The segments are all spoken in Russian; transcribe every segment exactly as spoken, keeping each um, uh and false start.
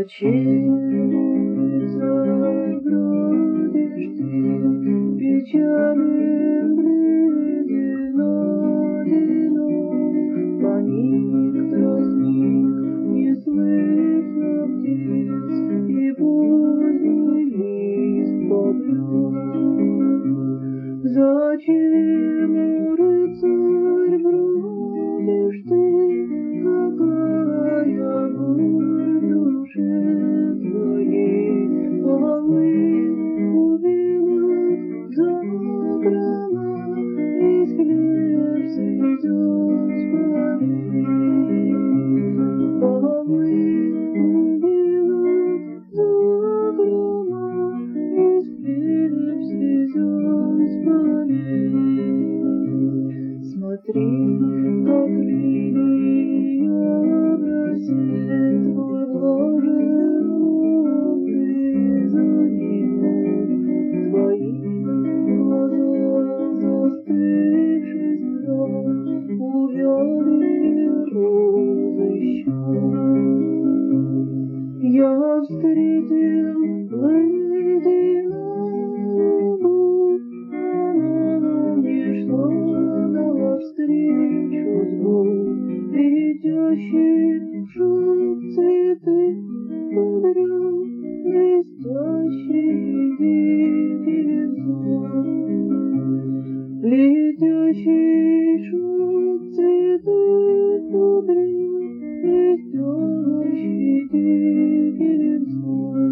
Зачем бродишь ты печален бледен одинок? Паник, тростник, не слышно птиц, и поздний лист подлёг. Зачем, рыцарь, бродишь ты, какая боль в душе твоей? Полы убилых забрала, весь хлеб сойдет с полей. Полы убилых забрала, весь хлеб сойдет с полей. Смотри, как лилия в росе твой вложен призывник. Твои глаза застывший взгляд увяли розы щек. Я встретил ледяную любовь, она мне шла навстречу с болью, летящие шум цветы подряд, блестящие дикие зон. Летящие шум цветы подряд, блестящие дикие зон.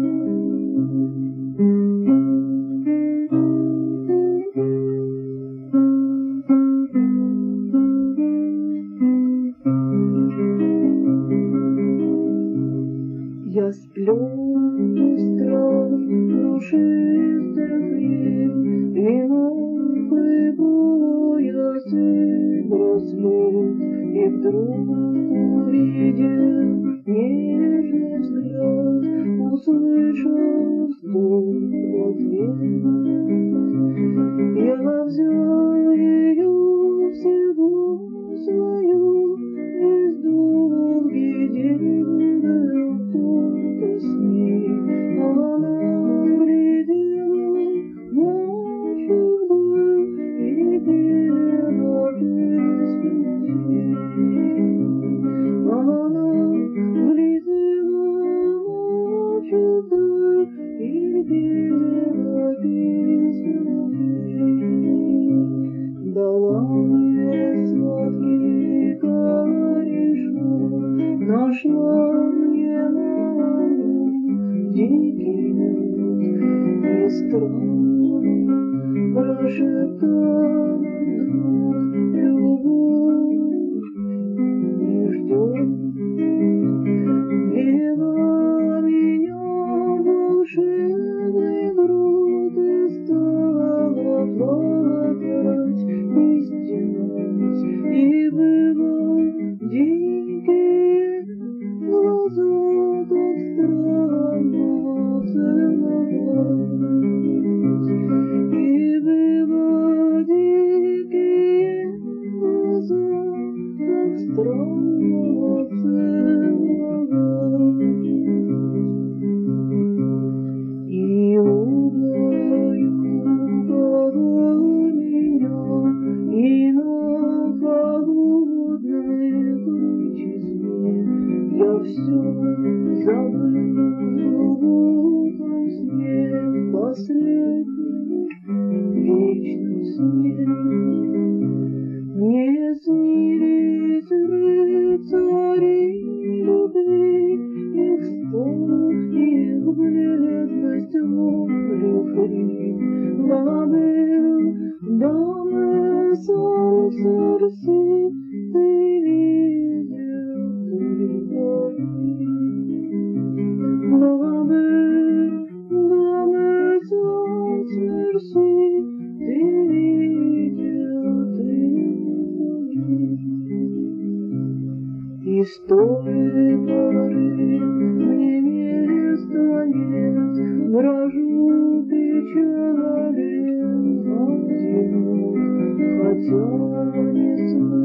Я сплю, и страх душистых рек, и новый боязный браслет, и вдруг увидел нежный взгляд, услышал стон в ответ. Я взял ее всего свою, весь долгий день был только с ней. Она глядела ночью вдаль и пела песню ей. Она глядела ночью вдаль и пела песню ей. Дала мне сладкий корешок, нашла мне маму дикий мед, и странно прошептала вдруг: любовь не ждет. Вела меня в волшебный грот и стала плакать и стенать, и было дикие глаза так странно целовать, и было дикие глаза так странно целовать. И угою меня, и на холодной кручине я все забыл в глубоком сне, в последнем вечном сне. Мне снились рыцари любви, их стон, их бледность, вопль, хрип, лабел, дамы, солнце, рси, ты видел, ты погиб. Лабел, дамы, солнце, рси, ты видел, ты погиб. И с той поры мне места нет, брожу печален одинок, хотя не знаю.